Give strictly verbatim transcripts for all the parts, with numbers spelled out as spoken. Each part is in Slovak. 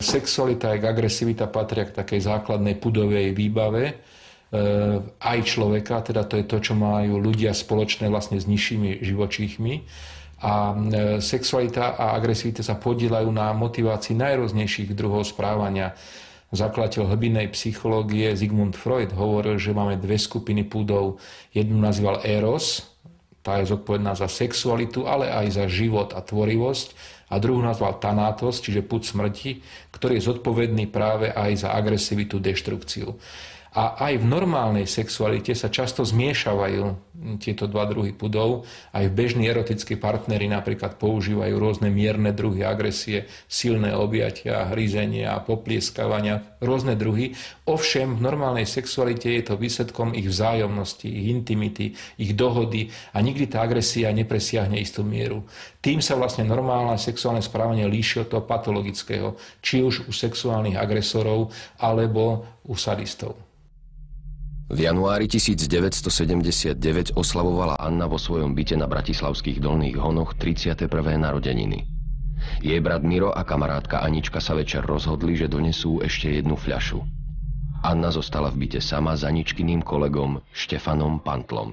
sexualita aj agresivita patria k takej základnej pudovej výbave aj človeka, teda to je to, čo majú ľudia spoločné vlastne s nižšími živočíchmi. A sexualita a agresivita sa podieľajú na motivácii najrôznejších druhov správania. Zakladateľ hlbinnej psychológie Sigmund Freud hovoril, že máme dve skupiny púdov. Jednu nazýval Eros, tá je zodpovedná za sexualitu, ale aj za život a tvorivosť. A druhú nazval Thanatos, čiže púd smrti, ktorý je zodpovedný práve aj za agresivitu, deštrukciu. A aj v normálnej sexualite sa často zmiešavajú tieto dva druhy pudov. Aj v bežní erotickí partneri napríklad používajú rôzne mierne druhy agresie, silné objatia, hryzenia, poplieskavania, rôzne druhy. Ovšem v normálnej sexualite je to výsledkom ich vzájomnosti, ich intimity, ich dohody a nikdy tá agresia nepresiahne istú mieru. Tým sa vlastne normálne sexuálne správanie líši od toho patologického, či už u sexuálnych agresorov alebo u sadistov. V januári tisícdeväťstosedemdesiatdeväť oslavovala Anna vo svojom byte na bratislavských Dolných Honoch tridsiate prvé narodeniny. Jej brat Miro a kamarátka Anička sa večer rozhodli, že donesú ešte jednu fľašu. Anna zostala v byte sama s Aničkyným kolegom Štefanom Pantlom.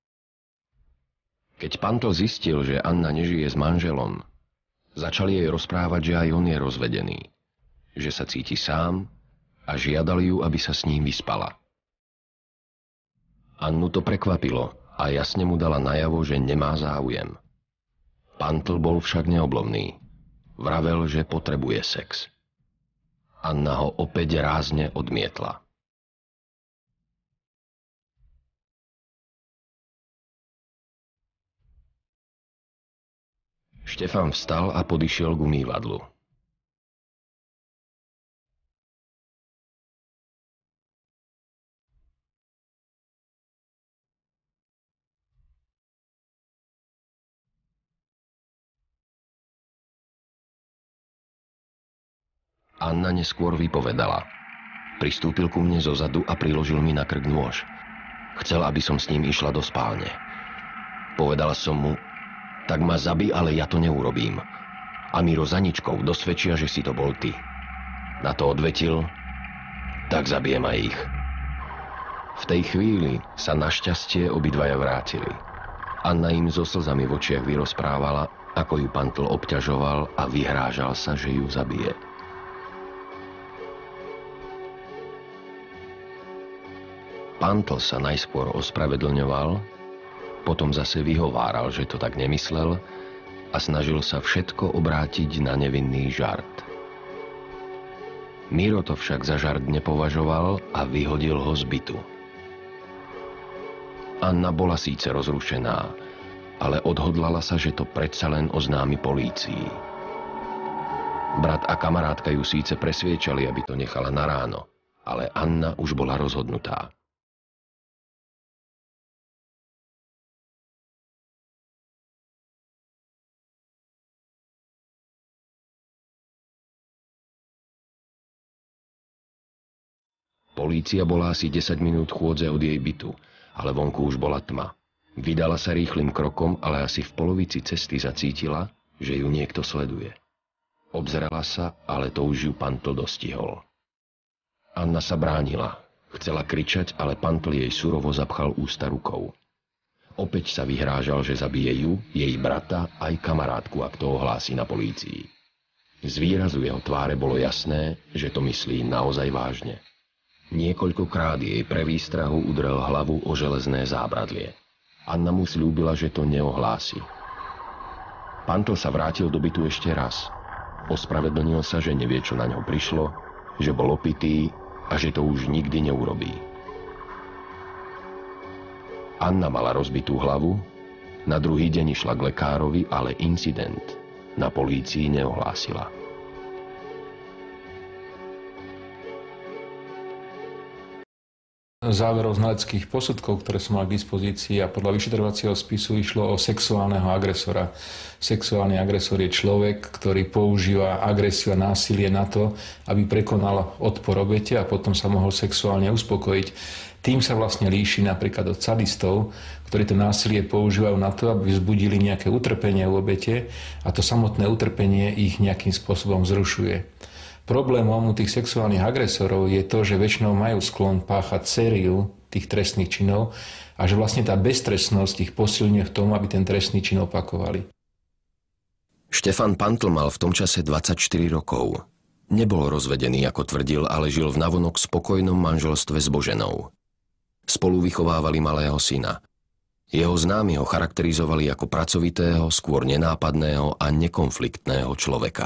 Keď Pantl zistil, že Anna nežije s manželom, začal jej rozprávať, že aj on je rozvedený, že sa cíti sám a žiadal ju, aby sa s ním vyspala. Annu to prekvapilo a jasne mu dala najavo, že nemá záujem. Pantl bol však neoblomný. Vravel, že potrebuje sex. Anna ho opäť rázne odmietla. Štefan vstal a podišiel k umývadlu. Anna neskôr vypovedala. Pristúpil ku mne zozadu a priložil mi na krk nôž. Chcel, aby som s ním išla do spálne. Povedala som mu, tak ma zabij, ale ja to neurobím. A Miro s Aničkou dosvedčia, že si to bol ty. Na to odvetil, tak zabijem aj ich. V tej chvíli sa našťastie obidvaja vrátili. Anna im so slzami v očiach vyrozprávala, ako ju Pantl obťažoval a vyhrážal sa, že ju zabije. Pantl sa najskôr ospravedlňoval, potom zase vyhováral, že to tak nemyslel a snažil sa všetko obrátiť na nevinný žart. Miro to však za žart nepovažoval a vyhodil ho z bytu. Anna bola síce rozrušená, ale odhodlala sa, že to predsa len oznámi polícii. Brat a kamarátka ju síce presviečali, aby to nechala na ráno, ale Anna už bola rozhodnutá. Polícia bola asi desať minút chôdze od jej bytu, ale vonku už bola tma. Vydala sa rýchlym krokom, ale asi v polovici cesty zacítila, že ju niekto sleduje. Obzerala sa, ale to už ju Pantl dostihol. Anna sa bránila. Chcela kričať, ale Pantl jej surovo zapchal ústa rukou. Opäť sa vyhrážal, že zabije ju, jej brata, aj kamarátku, ak to ohlási na polícii. Z výrazu jeho tváre bolo jasné, že to myslí naozaj vážne. Niekoľkokrát jej pre výstrahu udrel hlavu o železné zábradlie. Anna mu sľúbila, že to neohlási. Pantl sa vrátil do bytu ešte raz. Ospravedlnil sa, že nevie, čo na ňo prišlo, že bol opitý a že to už nikdy neurobí. Anna mala rozbitú hlavu, na druhý deň išla k lekárovi, ale incident na polícii neohlásila. Záverov znaleckých posudkov, ktoré som mal k dispozícii a podľa vyšetrovacieho spisu išlo o sexuálneho agresora. Sexuálny agresor je človek, ktorý používa agresiu a násilie na to, aby prekonal odpor obete a potom sa mohol sexuálne uspokojiť. Tým sa vlastne líši napríklad od sadistov, ktorí to násilie používajú na to, aby vzbudili nejaké utrpenie u obete a to samotné utrpenie ich nejakým spôsobom vzrušuje. Problémom u tých sexuálnych agresorov je to, že väčšinou majú sklon páchať sériu tých trestných činov a že vlastne tá beztrestnosť ich posilňuje v tom, aby ten trestný čin opakovali. Štefan Pantl mal v tom čase dvadsaťštyri rokov. Nebol rozvedený, ako tvrdil, ale žil v navonok spokojnom manželstve s Boženou. Spolu vychovávali malého syna. Jeho známi ho charakterizovali ako pracovitého, skôr nenápadného a nekonfliktného človeka.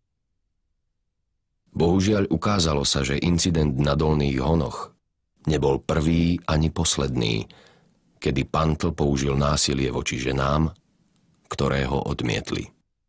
Bohužiaľ ukázalo sa, že incident na Dolných Honoch nebol prvý ani posledný, kedy Pantl použil násilie voči ženám, ktoré ho odmietli.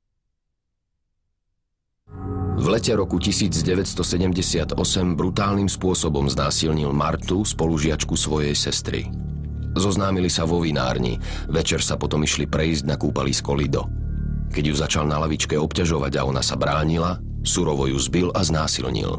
V lete roku devätnásťstosedemdesiatosem brutálnym spôsobom znásilnil Martu, spolužiačku svojej sestry. Zoznámili sa vo vinárni, večer sa potom išli prejsť na kúpalisko Lido. Keď ju začal na lavičke obťažovať a ona sa bránila, surovo ju zbil a znásilnil.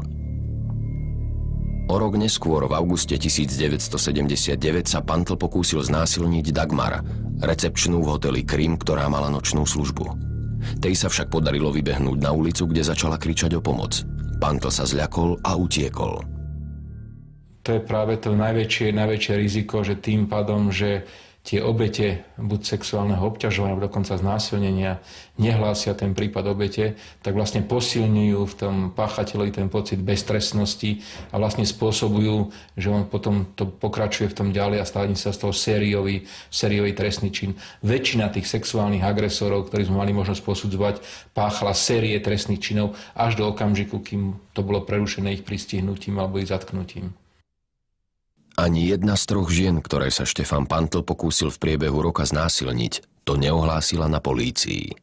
O rok neskôr, v auguste devätnásťstosedemdesiatdeväť, sa Pantl pokúsil znásilniť Dagmar, recepčnú v hoteli Krym, ktorá mala nočnú službu. Tej sa však podarilo vybehnúť na ulicu, kde začala kričať o pomoc. Pantl sa zľakol a utiekol. To je práve to najväčšie, najväčšie riziko, že tým pádom, že tie obete buď sexuálneho obťažovania, alebo dokonca znásilnenia nehlásia ten prípad obete, tak vlastne posilňujú v tom páchateľovi ten pocit beztrestnosti a vlastne spôsobujú, že on potom to pokračuje v tom ďalej a stane sa z toho sériový, sériový trestný čin. Väčšina tých sexuálnych agresorov, ktorí sme mali možnosť posudzovať, páchala série trestných činov až do okamžiku, kým to bolo prerušené ich pristihnutím alebo ich zatknutím. Ani jedna z troch žien, ktoré sa Štefan Pantl pokúsil v priebehu roka znásilniť, to neohlásila na polícii.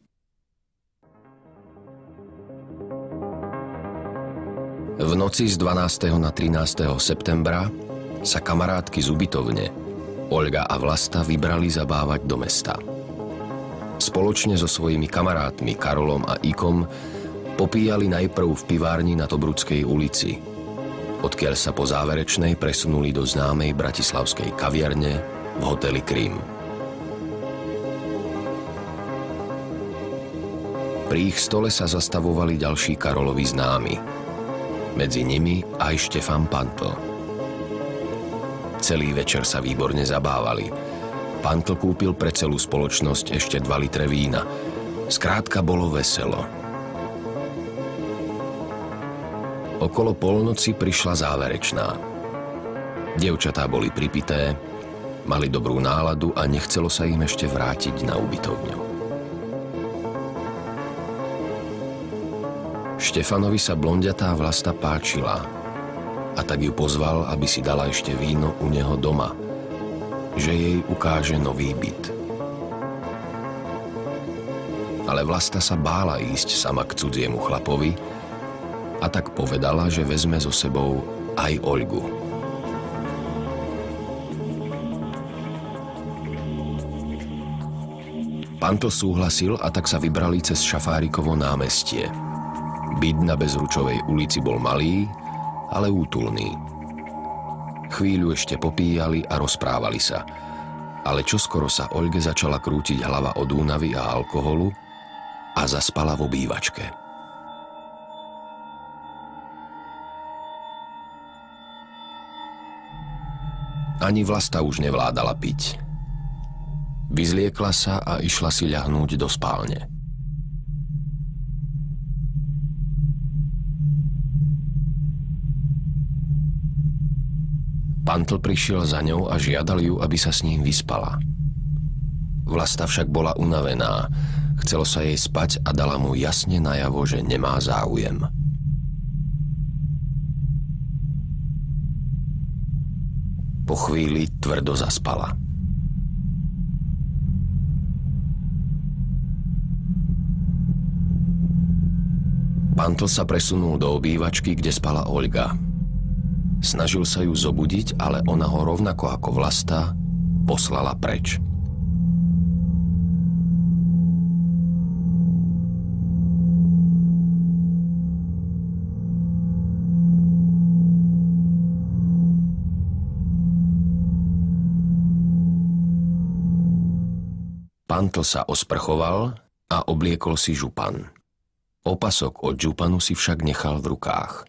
V noci z dvanásteho na trinásteho septembra sa kamarátky z ubytovne, Olga a Vlasta, vybrali zabávať do mesta. Spoločne so svojimi kamarátmi Karolom a Ikom popíjali najprv v pivárni na Tobrudskej ulici, odkiaľ sa po záverečnej presunuli do známej bratislavskej kaviarne v hoteli Krym. Pri ich stole sa zastavovali ďalší Karolovi známi. Medzi nimi aj Štefan Pantl. Celý večer sa výborne zabávali. Pantl kúpil pre celú spoločnosť ešte dva litre vína. Skrátka bolo veselo. Okolo polnoci prišla záverečná. Dievčatá boli pripité, mali dobrú náladu a nechcelo sa im ešte vrátiť na ubytovňu. Štefanovi sa blondiatá Vlasta páčila a tak ju pozval, aby si dala ešte víno u neho doma, že jej ukáže nový byt. Ale Vlasta sa bála ísť sama k cudziemu chlapovi, a tak povedala, že vezme so sebou aj Olgu. Pantl súhlasil a tak sa vybrali cez Šafárikovo námestie. Byt na Bezručovej ulici bol malý, ale útulný. Chvíľu ešte popíjali a rozprávali sa, ale čoskoro sa Olge začala krútiť hlava od únavy a alkoholu a zaspala v obývačke. Ani Vlasta už nevládala piť. Vyzliekla sa a išla si ľahnúť do spálne. Pantl prišiel za ňou a žiadal ju, aby sa s ním vyspala. Vlasta však bola unavená, chcelo sa jej spať a dala mu jasne najavo, že nemá záujem. Po chvíli tvrdo zaspala. Pantl sa presunul do obývačky, kde spala Olga. Snažil sa ju zobudiť, ale ona ho rovnako ako Vlasta poslala preč. Pantl sa osprchoval a obliekol si župan. Opasok od džupanu si však nechal v rukách.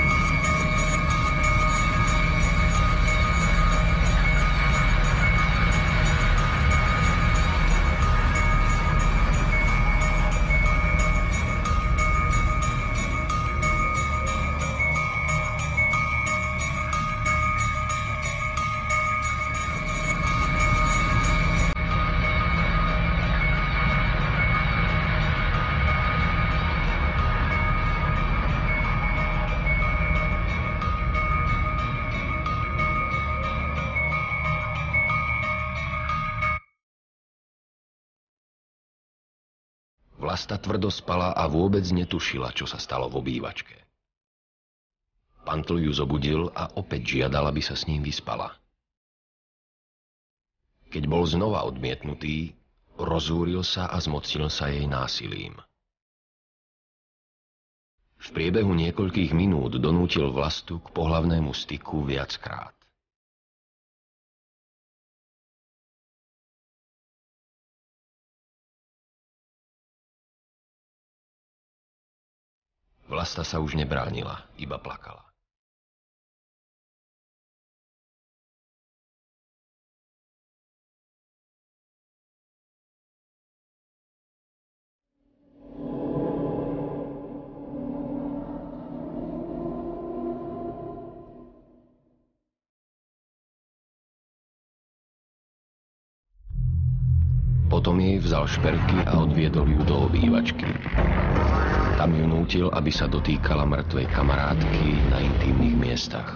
Vlasta tvrdo spala a vôbec netušila, čo sa stalo v obývačke. Pantl ju zobudil a opäť žiadal, aby sa s ním vyspala. Keď bol znova odmietnutý, rozúril sa a zmocnil sa jej násilím. V priebehu niekoľkých minút donútil Vlastu k pohlavnému styku viackrát. Vlasta sa už nebránila, iba plakala. Potom jej vzal šperky a odviedol ju do obývačky. Tam ju nútil, aby sa dotýkala mŕtvej kamarátky na intímnych miestach.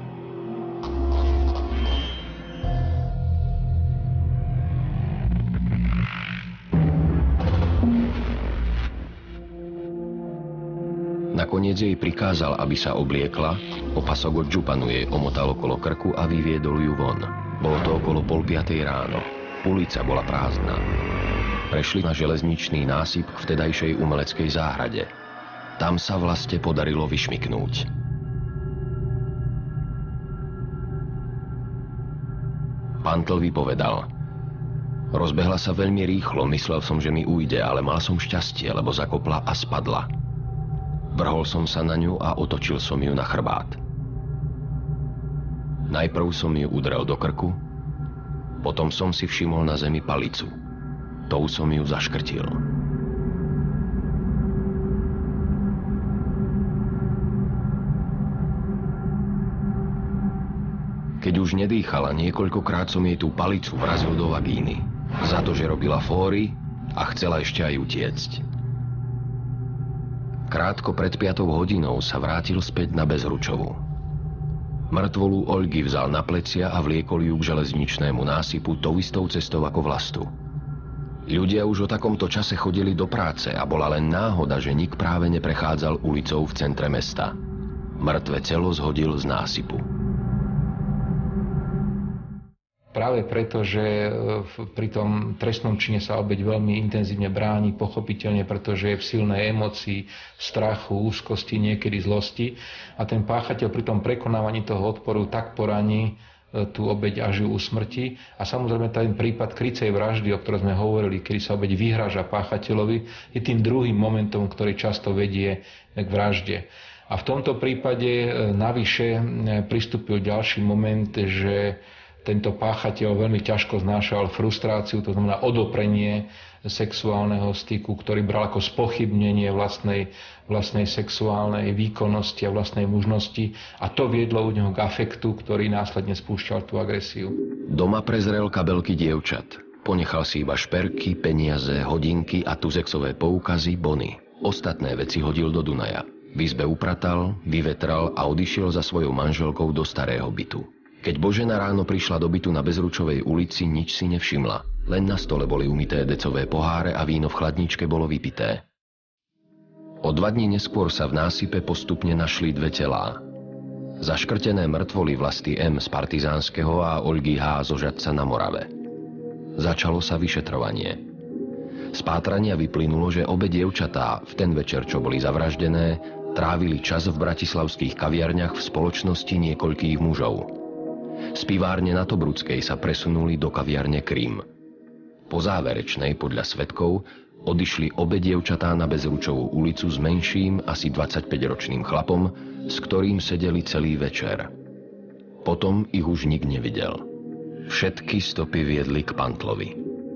Nakoniec jej prikázal, aby sa obliekla, opasok od džupanu jej omotal okolo krku a vyviedol ju von. Bolo to okolo pol piatej ráno. Ulica bola prázdna. Prešli na železničný násyp k vtedajšej umeleckej záhrade. Tam sa Vlaste podarilo vyšmyknúť. Pantl vypovedal: rozbehla sa veľmi rýchlo, myslel som, že mi ujde, ale mal som šťastie, lebo zakopla a spadla. Vrhol som sa na ňu a otočil som ju na chrbát. Najprv som ju udrel do krku, potom som si všimol na zemi palicu. Tou som ju zaškrtil. Keď už nedýchala, niekoľkokrát som jej tú palicu vrazil do vagíny. Za to, že robila fóry a chcela ešte aj utiecť. Krátko pred piatou hodinou sa vrátil späť na Bezručovu. Mŕtvolu Olgy vzal na plecia a vliekol ju k železničnému násypu tou istou cestou ako Vlastu. Ľudia už o takomto čase chodili do práce a bola len náhoda, že nik práve neprechádzal ulicou v centre mesta. Mŕtve telo zhodil z násypu. Práve preto, že pri tom trestnom čine sa obeť veľmi intenzívne bráni, pochopiteľne, pretože je v silnej emócii, strachu, úzkosti, niekedy zlosti. A ten páchateľ pri tom prekonávaní toho odporu tak poraní tú obeť až ju usmrtí. A samozrejme ten prípad krycej vraždy, o ktorej sme hovorili, kedy sa obeť vyhráža páchateľovi, je tým druhým momentom, ktorý často vedie k vražde. A v tomto prípade navyše pristúpil ďalší moment, že tento páchateľ veľmi ťažko znášal frustráciu, to znamená odoprenie sexuálneho styku, ktorý bral ako spochybnenie vlastnej, vlastnej sexuálnej výkonnosti a vlastnej mužnosti. A to viedlo u neho k afektu, ktorý následne spúšťal tú agresiu. Doma prezrel kabelky dievčat. Ponechal si iba šperky, peniaze, hodinky a tuzexové poukazy, bony. Ostatné veci hodil do Dunaja. V izbe upratal, vyvetral a odišiel za svojou manželkou do starého bytu. Keď Božena ráno prišla do bytu na Bezručovej ulici, nič si nevšimla. Len na stole boli umyté decové poháre a víno v chladničke bolo vypité. O dva dní neskôr sa v násype postupne našli dve telá. Zaškrtené mŕtvoly Vlasty M. z Partizánskeho a Olgy H. zo Žatca na Morave. Začalo sa vyšetrovanie. Z pátrania vyplynulo, že obe dievčatá v ten večer, čo boli zavraždené, trávili čas v bratislavských kaviarniach v spoločnosti niekoľkých mužov. Z pivárne na Tobrudskej sa presunuli do kaviarne Krím. Po záverečnej, podľa svedkov, odišli obe dievčatá na Bezručovú ulicu s menším, asi dvadsaťpäťročným chlapom, s ktorým sedeli celý večer. Potom ich už nik nevidel. Všetky stopy viedli k Pantlovi.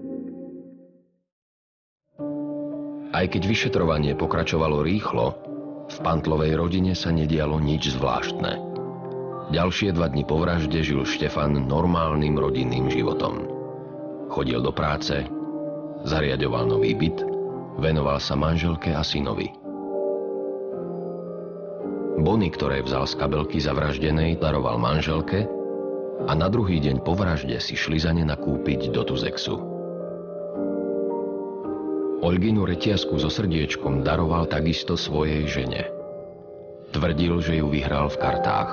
Aj keď vyšetrovanie pokračovalo rýchlo, v Pantlovej rodine sa nedialo nič zvláštne. Ďalšie dva dni po vražde žil Štefan normálnym rodinným životom. Chodil do práce, zariaďoval nový byt, venoval sa manželke a synovi. Bony, ktoré vzal z kabelky zavraždenej, daroval manželke a na druhý deň po vražde si šli za ne nakúpiť do Tuzexu. Olginu reťazku so srdiečkom daroval takisto svojej žene. Tvrdil, že ju vyhral v kartách.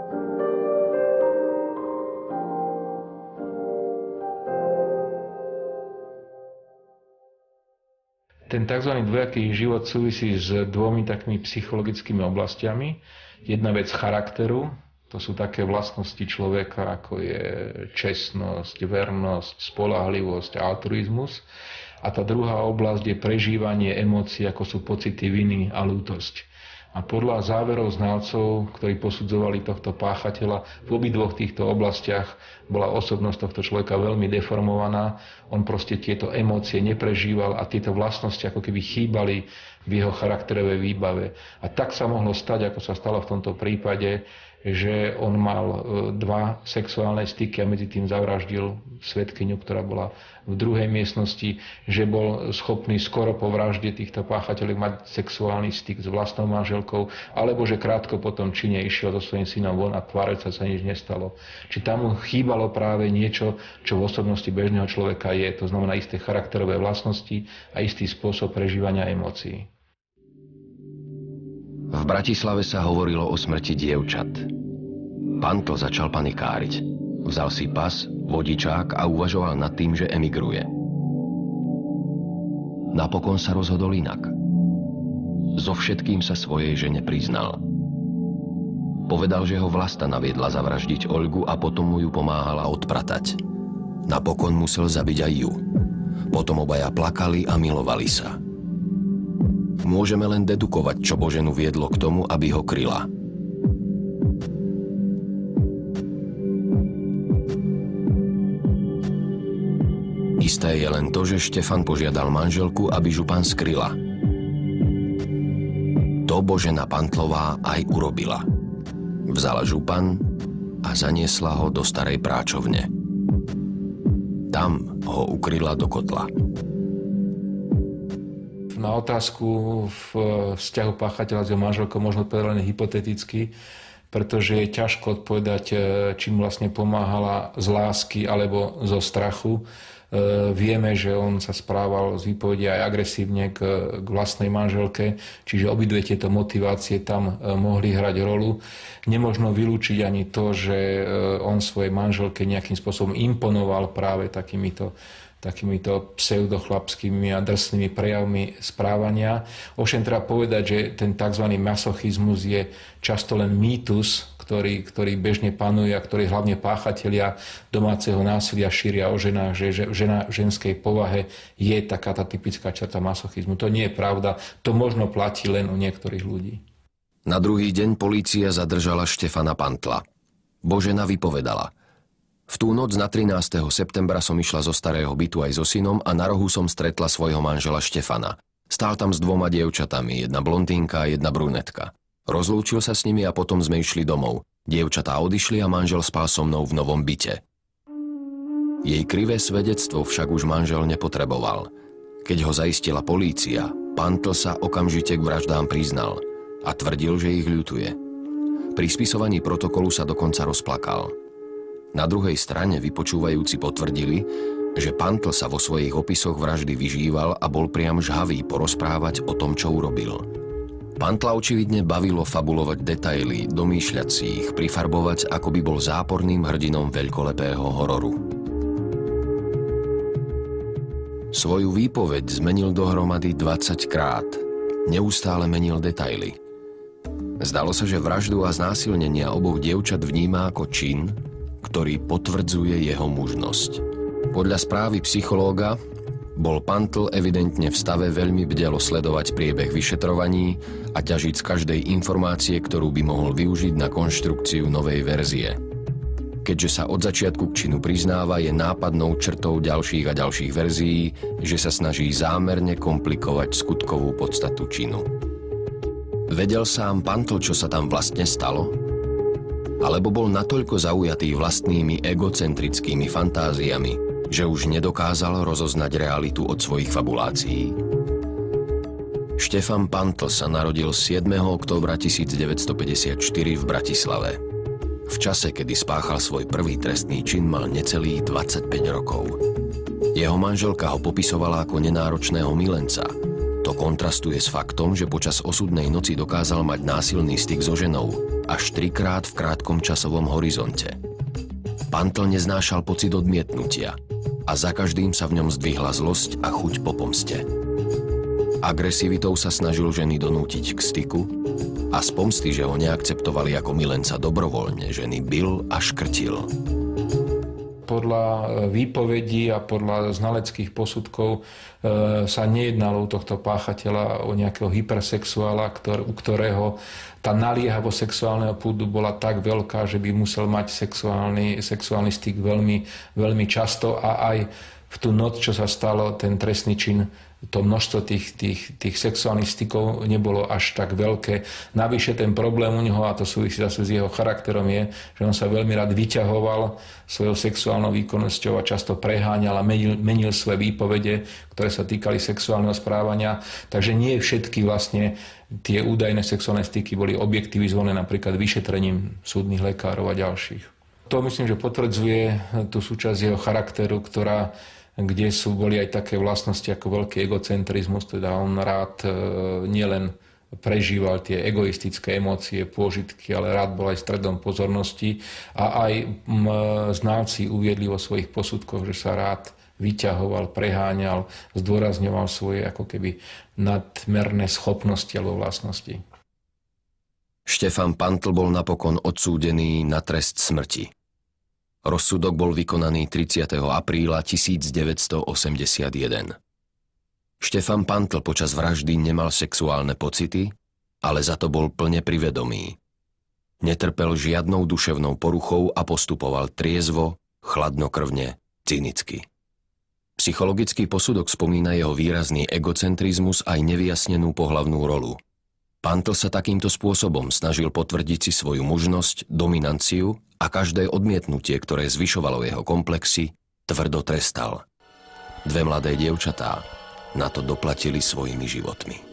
Ten tzv. Dvojaký život súvisí s dvomi takými psychologickými oblastiami. Jedna vec charakteru, to sú také vlastnosti človeka, ako je čestnosť, vernosť, spoľahlivosť a altruizmus. A tá druhá oblasť je prežívanie emócií, ako sú pocity viny a lútosť. A podľa záverov znalcov, ktorí posudzovali tohto páchateľa, v obidvoch týchto oblastiach bola osobnosť tohto človeka veľmi deformovaná. On proste tieto emócie neprežíval a tieto vlastnosti ako keby chýbali v jeho charakterovej výbave. A tak sa mohlo stať, ako sa stalo v tomto prípade, že on mal dva sexuálne styky a medzi tým zavraždil svedkyňu, ktorá bola v druhej miestnosti, že bol schopný skoro po vražde týchto páchateľov mať sexuálny styk s vlastnou manželkou, alebo že krátko po tom čine išiel so svojím synom von a tvárať sa, sa nič nestalo. Či tam mu chýbalo práve niečo, čo v osobnosti bežného človeka je, to znamená isté charakterové vlastnosti a istý spôsob prežívania emócií. V Bratislave sa hovorilo o smrti dievčat. Pantl začal panikáriť. Vzal si pas, vodičák a uvažoval nad tým, že emigruje. Napokon sa rozhodol inak. So všetkým sa svojej žene priznal. Povedal, že ho Vlasta naviedla zavraždiť Olgu a potom mu ju pomáhala odpratať. Napokon musel zabiť aj ju. Potom obaja plakali a milovali sa. Môžeme len dedukovať, čo Boženu viedlo k tomu, aby ho kryla. Isté je len to, že Štefan požiadal manželku, aby župan skryla. To Božena Pantlová aj urobila. Vzala župan a zaniesla ho do starej práčovne. Tam ho ukryla do kotla. Na otázku v vzťahu páchateľa s jeho manželkou možno odpovedať len hypoteticky, pretože je ťažko odpovedať, či mu vlastne pomáhala z lásky alebo zo strachu. Vieme, že on sa správal z výpovede aj agresívne k, k vlastnej manželke, čiže obidve tieto motivácie tam mohli hrať rolu. Nemožno vylúčiť ani to, že on svojej manželke nejakým spôsobom imponoval práve takýmito takýmito pseudochlapskými a drsnými prejavmi správania. Ovšem treba povedať, že ten tzv. Masochizmus je často len mýtus, ktorý, ktorý bežne panuje a ktorý hlavne páchatelia domáceho násilia šíria o ženách, že žena v ženskej povahe je taká tá typická črta masochizmu. To nie je pravda, to možno platí len u niektorých ľudí. Na druhý deň polícia zadržala Štefana Pantla. Božena vypovedala: V tú noc na trinásteho septembra som išla zo starého bytu aj so synom a na rohu som stretla svojho manžela Štefana. Stál tam s dvoma dievčatami, jedna blondínka a jedna brunetka. Rozlúčil sa s nimi a potom sme išli domov. Dievčatá odišli a manžel spal so mnou v novom byte. Jej krivé svedectvo však už manžel nepotreboval. Keď ho zaistila polícia, Pantl sa okamžite k vraždám priznal a tvrdil, že ich ľutuje. Pri spisovaní protokolu sa dokonca rozplakal. Na druhej strane vypočúvajúci potvrdili, že Pantl sa vo svojich opisoch vraždy vyžíval a bol priam žhavý porozprávať o tom, čo urobil. Pantla očividne bavilo fabulovať detaily, domýšľať si ich, prifarbovať, ako by bol záporným hrdinom veľkolepého hororu. Svoju výpoveď zmenil dohromady dvadsaťkrát. Neustále menil detaily. Zdalo sa, že vraždu a znásilnenia oboch dievčat vníma ako čin, ktorý potvrdzuje jeho mužnosť. Podľa správy psychológa Bol Pantl evidentne v stave veľmi bdelo sledovať priebeh vyšetrovaní a ťažiť z každej informácie, ktorú by mohol využiť na konštrukciu novej verzie. Keďže sa od začiatku k činu priznáva, je nápadnou črtou ďalších a ďalších verzií, že sa snaží zámerne komplikovať skutkovú podstatu činu. Vedel sám Pantl, čo sa tam vlastne stalo? Alebo bol natoľko zaujatý vlastnými egocentrickými fantáziami, že už nedokázal rozoznať realitu od svojich fabulácií? Štefan Pantl sa narodil siedmeho októbra tisícdeväťstopäťdesiatštyri v Bratislave. V čase, kedy spáchal svoj prvý trestný čin, mal necelých dvadsaťpäť rokov. Jeho manželka ho popisovala ako nenáročného milenca. To kontrastuje s faktom, že počas osudnej noci dokázal mať násilný styk so ženou až trikrát v krátkom časovom horizonte. Pantl neznášal pocit odmietnutia a za každým sa v ňom zdvihla zlosť a chuť po pomste. Agresivitou sa snažil ženy donútiť k styku a z pomsty, že ho neakceptovali ako milenca dobrovoľne, ženy bil a škrtil. Podľa výpovedí a podľa znaleckých posudkov e, sa nejednalo u tohto páchateľa o nejakého hypersexuála, ktor, u ktorého tá naliehavosť sexuálneho púdu bola tak veľká, že by musel mať sexuálny, sexuálny styk veľmi, veľmi často a aj v tú noc, čo sa stalo, ten trestný čin, to množstvo tých, tých, tých sexuálnych stykov nebolo až tak veľké. Navyše ten problém u neho, a to súvisí zase s jeho charakterom, je, že on sa veľmi rád vyťahoval svojou sexuálnou výkonnosťou a často preháňal a menil, menil svoje výpovede, ktoré sa týkali sexuálneho správania. Takže nie všetky vlastne tie údajné sexuálne styky boli objektivizované napríklad vyšetrením súdnych lekárov a ďalších. To myslím, že potvrdzuje tú súčasť jeho charakteru, ktorá kde sú, boli aj také vlastnosti ako veľký egocentrizmus, teda on rád e, nielen prežíval tie egoistické emócie, pôžitky, ale rád bol aj stredom pozornosti a aj m, znalci uviedli vo svojich posudkoch, že sa rád vyťahoval, preháňal, zdôrazňoval svoje ako keby nadmerné schopnosti alebo vlastnosti. Štefan Pantl bol napokon odsúdený na trest smrti. Rozsudok bol vykonaný tridsiateho apríla tisícdeväťstoosemdesiatjeden. Štefan Pantl počas vraždy nemal sexuálne pocity, ale za to bol plne privedomý. Netrpel žiadnou duševnou poruchou a postupoval triezvo, chladnokrvne, cynicky. Psychologický posudok spomína jeho výrazný egocentrizmus aj nevyjasnenú pohlavnú rolu. Pantl sa takýmto spôsobom snažil potvrdiť si svoju mužnosť, dominanciu a každé odmietnutie, ktoré zvyšovalo jeho komplexy, tvrdo trestal. Dve mladé dievčatá na to doplatili svojimi životmi.